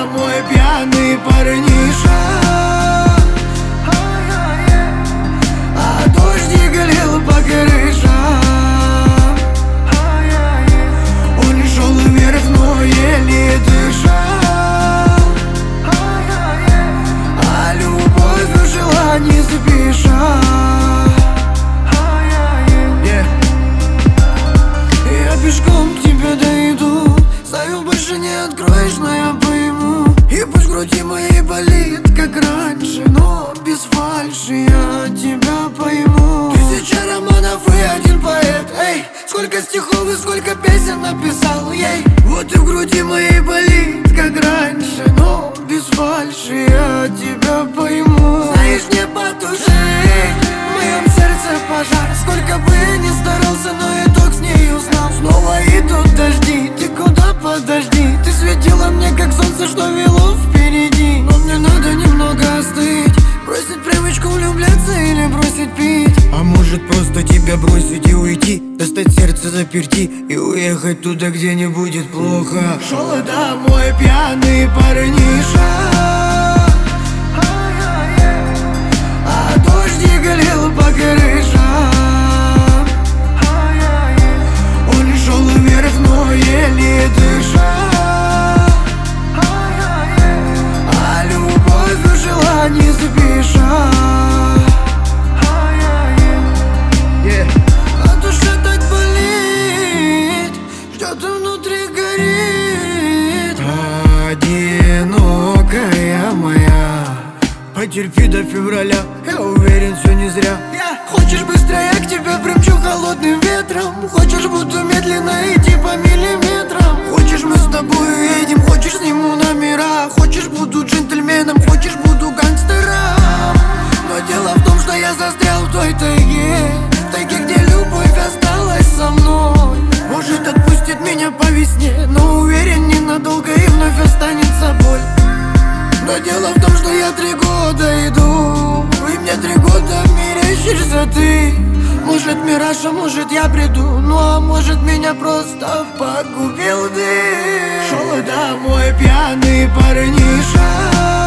домой пьяный парниша, а дождик лил по крышам. Он шел вверх, но еле дышал, а любовь жила не спеша. Я пешком к тебе дойду, знаю, больше не откроешь, но я пойму. И пусть в груди моей болит, как раньше, но без фальши я тебя пойму. Тысяча романов и один поэт, эй, сколько стихов и сколько песен написал, ей. Вот и в груди моей болит, как раньше, но без фальши я тебя пойму. Знаешь, не потуши в моем сердце пожар. Сколько бы я ни старался, но итог с ней узнал. Снова идут дожди, ты куда подожди? Ты светила мне, как солнце, что вело впереди. Но мне надо немного остыть, бросить привычку влюбляться или бросить пить. А может просто тебя бросить и уйти, достать сердце заперти и уехать туда, где не будет плохо. Шел домой пьяный парниша, а дождик лил по крышам. Он шел вверх, но еле дышал, а любовь жила не спеша. А душа так болит, что-то внутри горит. Одинокая моя, потерпи до февраля, я уверен, все не зря. Хочешь быстрее, я к тебе примчу холодным ветром. Хочешь, буду медленно идти по миллиметрам. Хочешь, мы с тобой едем, хочешь, сниму номера. Хочешь, буду джентльменом, хочешь, буду гангстером. Но дело в том, что я застрял в той тайге, в тайге, где любовь осталась со мной. Может, отпустит меня по весне, но уверен, ненадолго и вновь останется боль. Но дело в том, что я 3 года иду, и мне 3 года мерещишься ты. Может, мираж, а может, я приду, ну а может, меня просто погубил ты. Шел домой пьяный парниша,